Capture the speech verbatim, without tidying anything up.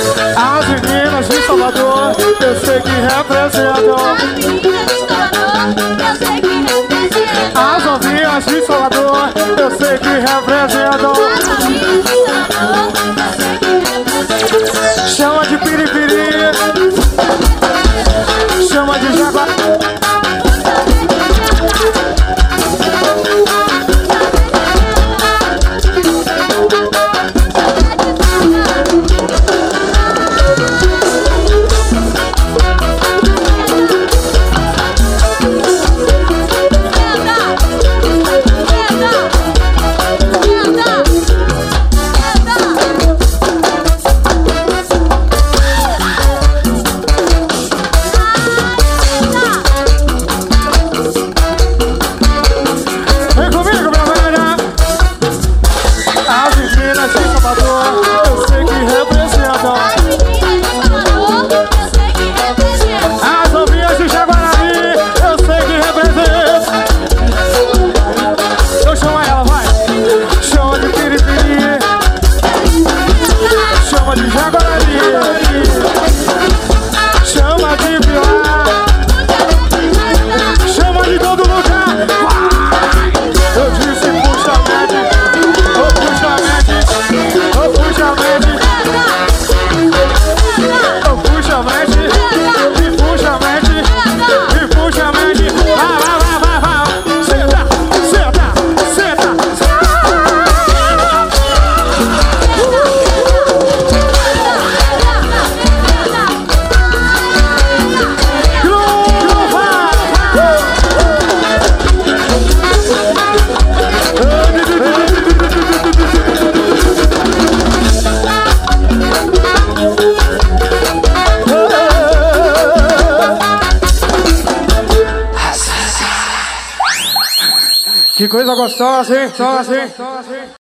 As meninas de Salvador, eu sei que representam. As novinhas de Salvador, eu sei que representam. Chama de piripiri, chama de jaguar. Eu sei que representam. As novinhas de Jaguarari, eu sei que representam. Eu chamo ela, vai. Chama de piripiri, chama de Jaguarari, chama de Pilar, chama de todo lugar. Eu disse puxa média, oh puxa média, oh puxa média, oh puxa média, e puxa média, e puxa média. Vai, vai, vai, vai, vai. Senta, senta, senta. Que coisa gostosa, hein? Só assim.